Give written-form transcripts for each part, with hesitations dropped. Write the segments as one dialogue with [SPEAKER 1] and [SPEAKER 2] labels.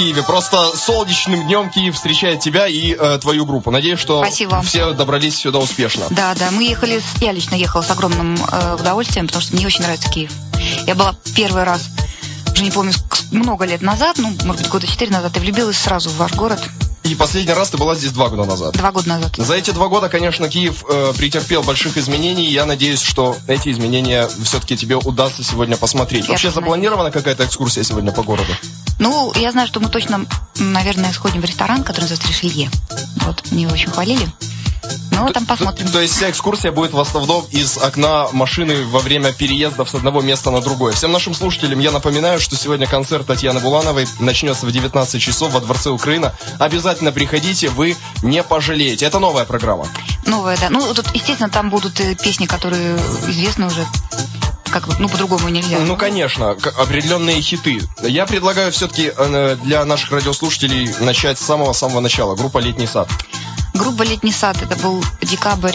[SPEAKER 1] Киеве. Просто солнечным днем Киев встречает тебя и твою группу. Надеюсь, что
[SPEAKER 2] Спасибо.
[SPEAKER 1] Все добрались сюда успешно.
[SPEAKER 2] Да, я лично ехала с огромным удовольствием, потому что мне очень нравится Киев. Я была первый раз, уже не помню, много лет назад, может быть, года 4 назад, и влюбилась сразу в ваш город.
[SPEAKER 1] И последний раз ты была здесь 2 года назад.
[SPEAKER 2] 2 года назад.
[SPEAKER 1] За эти 2 года, конечно, Киев претерпел больших изменений. Я надеюсь, что эти изменения все-таки тебе удастся сегодня посмотреть. Вообще запланирована какая-то экскурсия сегодня по городу?
[SPEAKER 2] Я знаю, что мы точно, наверное, сходим в ресторан, который называется Ришелье. Вот, мне его очень хвалили. Там посмотрим.
[SPEAKER 1] То есть вся экскурсия будет в основном из окна машины во время переездов с одного места на другое. Всем нашим слушателям я напоминаю, что сегодня концерт Татьяны Булановой начнется в 19 часов во Дворце Украина. Обязательно приходите, вы не пожалеете. Это новая программа.
[SPEAKER 2] Новая, да. Тут, естественно, там будут песни, которые известны уже. По-другому нельзя.
[SPEAKER 1] Конечно, определенные хиты. Я предлагаю все-таки для наших радиослушателей начать с самого-самого начала. Группа «Летний сад».
[SPEAKER 2] Группа «Летний сад», это был декабрь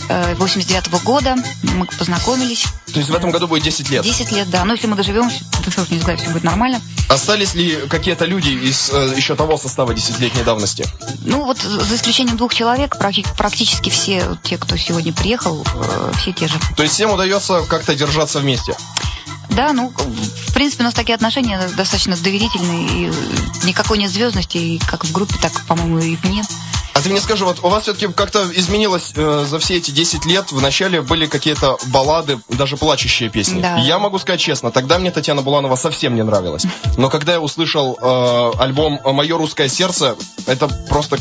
[SPEAKER 2] 89-го года, мы познакомились.
[SPEAKER 1] То есть в этом году будет 10 лет?
[SPEAKER 2] 10 лет, да. Если мы доживем, то не знаю, все будет нормально.
[SPEAKER 1] Остались ли какие-то люди из еще того состава 10-летней давности?
[SPEAKER 2] За исключением 2 человек, практически все те, кто сегодня приехал, все те же.
[SPEAKER 1] То есть всем удается как-то держаться вместе?
[SPEAKER 2] Да, в принципе, у нас такие отношения достаточно доверительные, и никакой нет звездности, и как в группе, так, по-моему, и вне.
[SPEAKER 1] А ты мне скажи, у вас все-таки как-то изменилось за все эти 10 лет, вначале были какие-то баллады, даже плачущие песни.
[SPEAKER 2] Да.
[SPEAKER 1] Я могу сказать честно, тогда мне Татьяна Буланова совсем не нравилась. Но когда я услышал альбом «Мое русское сердце», это просто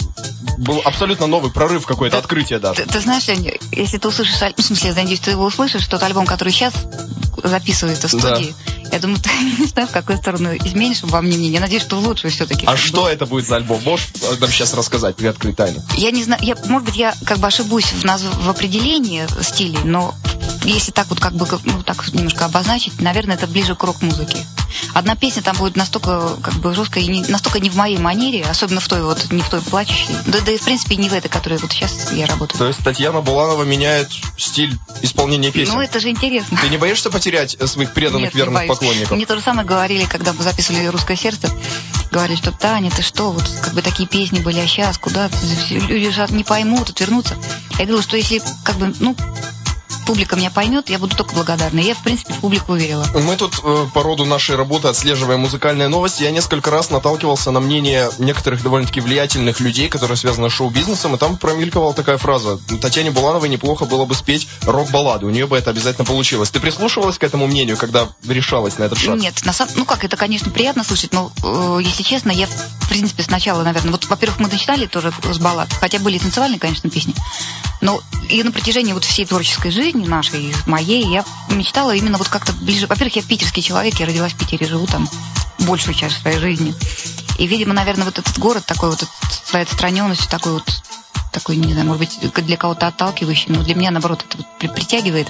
[SPEAKER 1] был абсолютно новый прорыв, какое-то открытие даже.
[SPEAKER 2] Ты знаешь, Лень, если ты услышишь, в смысле, я надеюсь, ты его услышишь, тот альбом, который сейчас записывается в студии, я думаю, ты не знаешь, в какую сторону изменишь во мне мнение. Я надеюсь, что в лучшую все-таки.
[SPEAKER 1] А что это будет за альбом? Можешь нам сейчас рассказать, приоткрыть тайну?
[SPEAKER 2] Я не знаю, может быть, я ошибусь в определении стилей, но если так так немножко обозначить, наверное, это ближе к рок-музыке. Одна песня там будет настолько жесткая и настолько не в моей манере, особенно в той не в той плачущей. Да и в принципе не в этой, которой сейчас я работаю.
[SPEAKER 1] То есть Татьяна Буланова меняет стиль исполнения песен?
[SPEAKER 2] Это же интересно.
[SPEAKER 1] Ты не боишься потерять своих преданных,
[SPEAKER 2] Нет,
[SPEAKER 1] верных поклонников?
[SPEAKER 2] Мне то же самое говорили, когда мы записывали «Русское сердце». Говорили, что Таня, ты что, такие песни были, а сейчас куда? Люди же не поймут, отвернутся. Я говорила, что если публика меня поймет, я буду только благодарна. Я, в принципе, в публику уверила.
[SPEAKER 1] Мы тут по роду нашей работы отслеживаем музыкальные новости. Я несколько раз наталкивался на мнение некоторых довольно-таки влиятельных людей, которые связаны с шоу-бизнесом, и там промелькивала такая фраза: Татьяне Булановой неплохо было бы спеть рок-баллады, у нее бы это обязательно получилось. Ты прислушивалась к этому мнению, когда решалась на этот шаг?
[SPEAKER 2] Нет, это, конечно, приятно слышать, но, если честно, я, в принципе, сначала, наверное, во-первых, мы начинали тоже с баллад, хотя были танцевальные, конечно, песни, но и на протяжении всей творческой жизни нашей, моей, я мечтала именно как-то ближе. Во-первых, я питерский человек, я родилась в Питере, живу там большую часть своей жизни. И, видимо, наверное, этот город такой своей отстраненностью, такой, не знаю, может быть, для кого-то отталкивающий, но для меня, наоборот, это притягивает.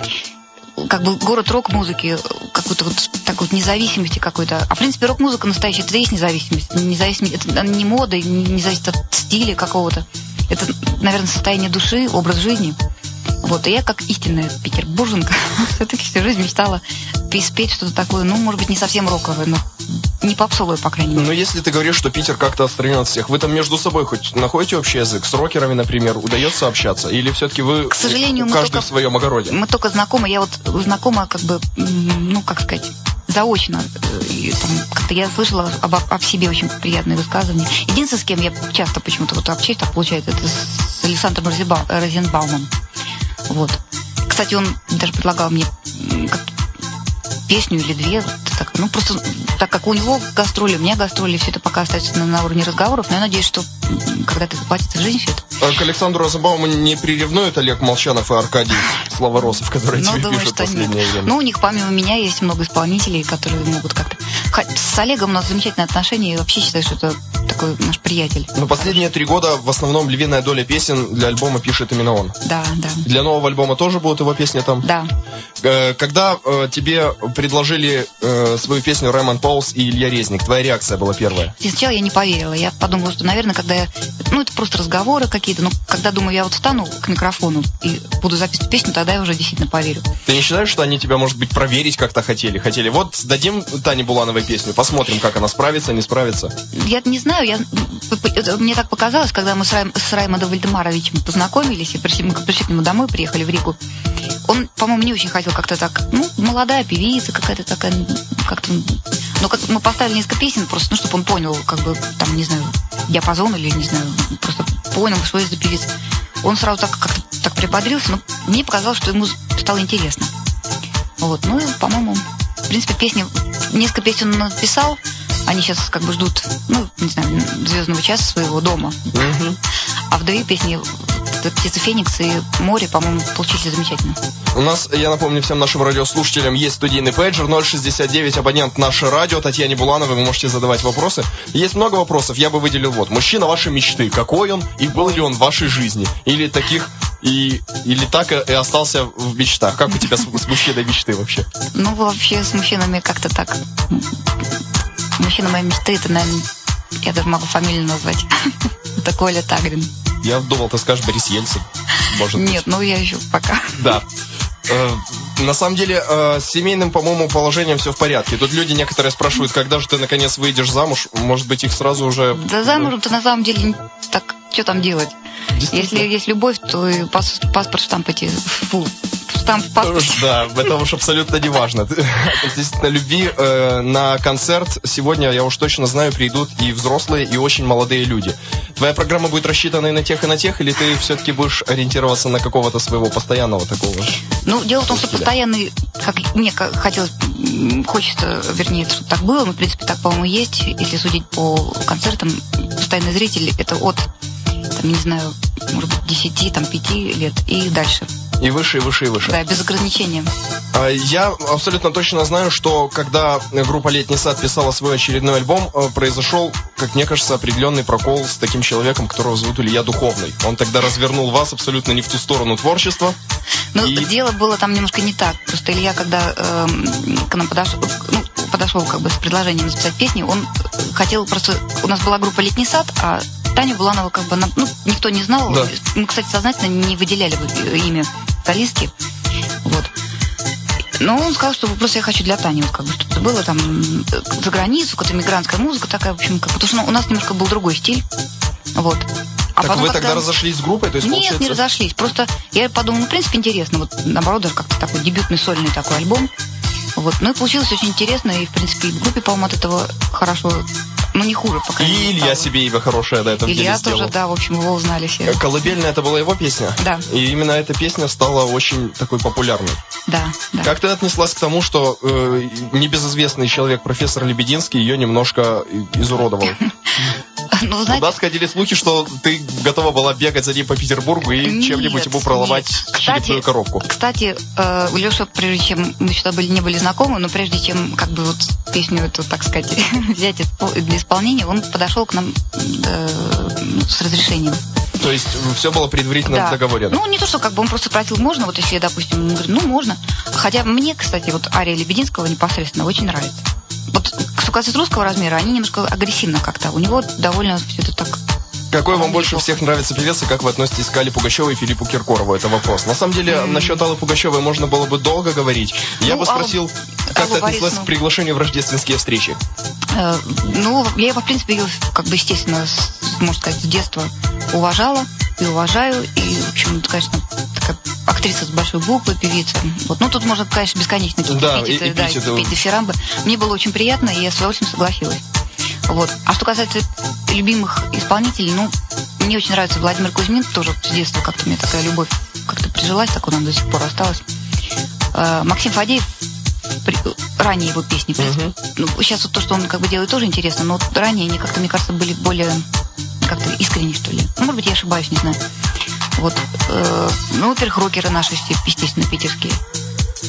[SPEAKER 2] Город рок-музыки, какой-то такой независимости какой-то. А в принципе рок-музыка настоящая, это и есть независимость. Это не мода, не зависит от стиля какого-то. Это, наверное, состояние души, образ жизни. И я, как истинная петербурженка, все-таки всю жизнь мечтала спеть что-то такое, может быть, не совсем роковое, но не попсовое, по крайней мере.
[SPEAKER 1] Но если ты говоришь, что Питер как-то отстранен от всех, вы там между собой хоть находите общий язык? С рокерами, например, удается общаться? Или все-таки вы,
[SPEAKER 2] к сожалению,
[SPEAKER 1] каждый в своем огороде?
[SPEAKER 2] Мы только знакомы. Я знакома, заочно. И, как-то я слышала об себе очень приятные высказывания. Единственное, с кем я часто почему-то общаюсь, так получается, это с Александром Розенбаумом. Кстати, он даже предлагал мне песню или 2. Просто так как у него гастроли, у меня гастроли, все это пока остается на уровне разговоров, но я надеюсь, что когда-то воплотится в жизнь все это.
[SPEAKER 1] К Александру Розенбауму не приревнует Олег Молчанов и Аркадий Славоросов, которые тебе пишут в последнее время?
[SPEAKER 2] У них помимо меня есть много исполнителей, которые могут как-то... С Олегом у нас замечательные отношения, и вообще считаю, что это такой наш приятель.
[SPEAKER 1] Но последние 3 года в основном львиная доля песен для альбома пишет именно он.
[SPEAKER 2] Да.
[SPEAKER 1] Для нового альбома тоже будут его песни там?
[SPEAKER 2] Да.
[SPEAKER 1] Когда тебе предложили свою песню Рэймон Паулс и Илья Резник, твоя реакция была первая?
[SPEAKER 2] И сначала я не поверила. Я подумала, что, наверное, когда я... это просто разговоры какие-то. Но когда, думаю, я вот встану к микрофону и буду записывать песню, тогда я уже действительно поверю.
[SPEAKER 1] Ты не считаешь, что они тебя, может быть, проверить как-то хотели? Хотели, вот, дадим Тане Булановой песню, посмотрим, как она справится, не справится?
[SPEAKER 2] Я не знаю, мне так показалось, когда мы с Раймондом Вальдемаровичем познакомились, и мы пришли к нему домой, приехали в Ригу. Он, по-моему, не очень хотел как-то так, молодая певица какая-то такая, как-то... Но как мы поставили несколько песен просто, чтобы он понял, как бы, там, не знаю, диапазон или, не знаю, просто понял, что это за певица. Он сразу как-то так приподрился, но мне показалось, что ему стало интересно. Вот, и, по-моему, в принципе, несколько песен он написал, они сейчас как бы ждут, не знаю, звездного часа своего дома. А в 2 песни «Птица Феникс» и «Море», по-моему, получились замечательно.
[SPEAKER 1] У нас, я напомню всем нашим радиослушателям, есть студийный пейджер 069, абонент «Наше радио», Татьяне Булановой, вы можете задавать вопросы. Есть много вопросов, я бы выделил мужчина вашей мечты, какой он и был ли он в вашей жизни? Или так и остался в мечтах? Как у тебя с мужчиной мечты вообще?
[SPEAKER 2] Вообще с мужчинами как-то так. Мужчина моей мечты, это, наверное, я даже могу фамилию назвать. Это Коля Тагрин.
[SPEAKER 1] Я думал, ты скажешь Борис Ельцин.
[SPEAKER 2] Нет, я еще пока.
[SPEAKER 1] Да. На самом деле, с семейным, по-моему, положением все в порядке. Тут люди некоторые спрашивают, когда же ты наконец выйдешь замуж. Может быть, их сразу уже...
[SPEAKER 2] Да замуж-то на самом деле так, что там делать? Если есть любовь, то и паспорт штампать. Штамп паспорт.
[SPEAKER 1] Да, это уж абсолютно не важно. Относительно любви на концерт сегодня, я уж точно знаю, придут и взрослые, и очень молодые люди. Твоя программа будет рассчитана и на тех, или ты все-таки будешь ориентироваться на какого-то своего постоянного такого?
[SPEAKER 2] Дело в том, что постоянный, как мне хочется, вернее, чтобы так было, но в принципе так, по-моему, есть. Если судить по концертам, постоянный зритель это от, не знаю, может быть, 10, 5 лет и дальше.
[SPEAKER 1] И выше, и выше, и выше.
[SPEAKER 2] Да, без ограничения.
[SPEAKER 1] Я абсолютно точно знаю, что когда группа «Летний сад» писала свой очередной альбом, произошел, как мне кажется, определенный прокол с таким человеком, которого зовут Илья Духовный. Он тогда развернул вас абсолютно не в ту сторону творчества.
[SPEAKER 2] Дело было там немножко не так. Просто Илья, когда к нам подошел как бы с предложением записать песни, он хотел просто... У нас была группа «Летний сад», а Таню Буланову как бы никто не знал. Да. Мы, кстати, сознательно не выделяли имя солистки. Вот. Но он сказал, что просто я хочу для Тани, чтобы было там за границу, какая-то мигрантская музыка такая, в общем, потому что у нас немножко был другой стиль. Вот.
[SPEAKER 1] А потом, вы тогда разошлись с группой? То есть,
[SPEAKER 2] нет, не разошлись. Просто я подумала, в принципе, интересно. Наоборот, даже как-то такой дебютный сольный такой альбом. Вот. И получилось очень интересно. И, в принципе, и в группе, по-моему, от этого хорошо... не хуже, по крайней мере.
[SPEAKER 1] И Илья себе имя хорошее на этом деле сделал.
[SPEAKER 2] Илья тоже, да, в общем, его узнали все.
[SPEAKER 1] «Колыбельная» — это была его песня?
[SPEAKER 2] Да.
[SPEAKER 1] И именно эта песня стала очень такой популярной.
[SPEAKER 2] Да.
[SPEAKER 1] Как ты отнеслась к тому, что небезызвестный человек, профессор Лебединский, ее немножко изуродовал? Туда сходили слухи, что ты готова была бегать за ним по Петербургу и чем-нибудь ему проломать черепную коробку.
[SPEAKER 2] Кстати, Леша, прежде чем мы сюда не были знакомы, но прежде чем как бы песню эту, так сказать, взять для исполнения, он подошел к нам с разрешением.
[SPEAKER 1] То есть все было предварительно договорено?
[SPEAKER 2] Не то, что как бы он просто спросил, можно, вот если, допустим, он говорит, можно. Хотя мне, кстати, ария Лебединского непосредственно очень нравится. Что касается русского размера, они немножко агрессивно как-то. У него довольно все это так...
[SPEAKER 1] Какой вам больше всех нравится певец, и как вы относитесь к Алле Пугачевой и Филиппу Киркорову? Это вопрос. На самом деле, насчет Аллы Пугачевой можно было бы долго говорить. Я бы спросил, как ты отнеслась к приглашению в рождественские встречи?
[SPEAKER 2] Я его, в принципе, ее, как бы, естественно, можно сказать, с детства уважала и уважаю. И, в общем, конечно, такая актриса с большой буквы, певица. Тут можно, конечно, бесконечно петь дифирамбы. Мне было очень приятно, и я с удовольствием согласилась. Вот. А что касается любимых исполнителей, мне очень нравится Владимир Кузьмин, тоже с детства как-то мне такая любовь как-то прижилась, так он до сих пор осталась. Максим Фадеев, ранее его песни, в принципе. Сейчас то, что он как бы делает, тоже интересно, но ранее они как-то, мне кажется, были более как-то искренние, что ли. Может быть, я ошибаюсь, не знаю. Вот. Во-первых, рокеры наши, естественно, питерские.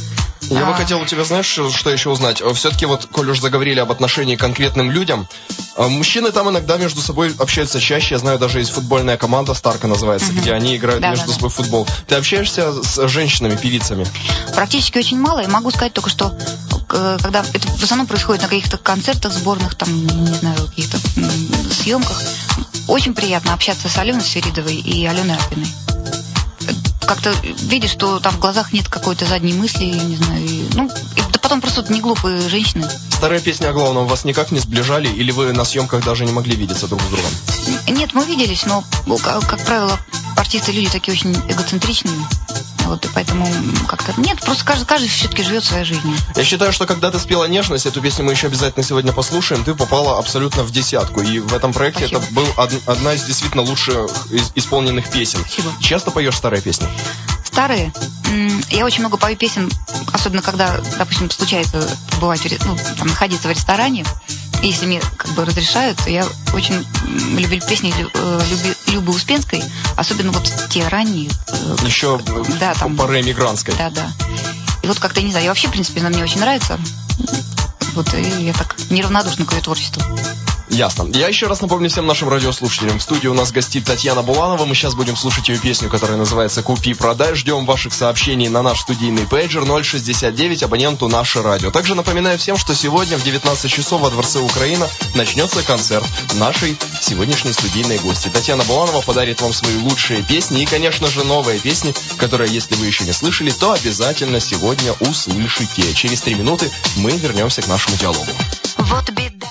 [SPEAKER 1] Я бы хотел у тебя, знаешь, что еще узнать? Все-таки коль уж заговорили об отношении к конкретным людям, Мужчины там иногда между собой общаются чаще. Я знаю, даже есть футбольная команда, Старка называется, где они играют между собой в футбол. Ты общаешься с женщинами-певицами?
[SPEAKER 2] Практически очень мало. И могу сказать только, что когда это в основном происходит на каких-то концертах сборных, там, не знаю, каких-то съемках, очень приятно общаться с Аленой Свиридовой и Аленой Арпиной. Как-то видишь, что там в глазах нет какой-то задней мысли, не знаю. Да потом просто не глупые женщины.
[SPEAKER 1] Старая песня о главном вас никак не сближали, или вы на съемках даже не могли видеться друг с другом?
[SPEAKER 2] Нет, мы виделись, но, как правило, артисты люди такие очень эгоцентричные. Вот, и поэтому как-то... Нет, просто каждый все-таки живет своей жизнью.
[SPEAKER 1] Я считаю, что когда ты спела «Нежность», эту песню мы еще обязательно сегодня послушаем, ты попала абсолютно в десятку. И в этом проекте Спасибо. Это был одна из действительно лучших исполненных песен.
[SPEAKER 2] Спасибо.
[SPEAKER 1] Часто поешь старые песни?
[SPEAKER 2] Старые? Я очень много пою песен, особенно когда, допустим, случается бывать, находиться в ресторане. И если мне разрешают, то я очень люблю песни Любы Успенской, особенно вот те ранние.
[SPEAKER 1] Еще поры эмигрантской.
[SPEAKER 2] Да. И вот как-то, не знаю, я вообще, в принципе, она мне очень нравится. Вот, и я так неравнодушна к ее творчеству.
[SPEAKER 1] Ясно. Я еще раз напомню всем нашим радиослушателям. В студии у нас гостит Татьяна Буланова. Мы сейчас будем слушать ее песню, которая называется «Купи, продай». Ждем ваших сообщений на наш студийный пейджер 069 абоненту «Наше радио». Также напоминаю всем, что сегодня в 19 часов во Дворце Украина начнется концерт нашей сегодняшней студийной гости. Татьяна Буланова подарит вам свои лучшие песни и, конечно же, новые песни, которые, если вы еще не слышали, то обязательно сегодня услышите. Через 3 минуты мы вернемся к нашему диалогу.
[SPEAKER 2] Вот беда.